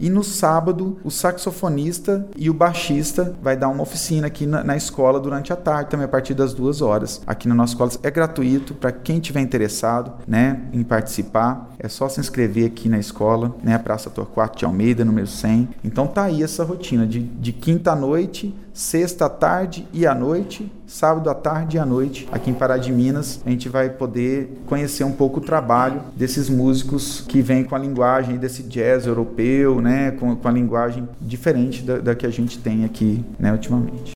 E no sábado, o saxofonista e o baixista vai dar uma oficina aqui na escola durante a tarde, também a partir das 2h. Aqui na nossa escola é gratuito para quem tiver interessado, né, em participar. É só se inscrever aqui na escola, né, Praça Torquato de Almeida, número 100. Então tá aí essa rotina de quinta à noite, sexta à tarde e à noite, sábado à tarde e à noite, aqui em Pará de Minas. A gente vai poder conhecer um pouco o trabalho desses músicos que vêm com a linguagem desse jazz europeu, né, com a linguagem diferente da que a gente tem aqui, né, ultimamente.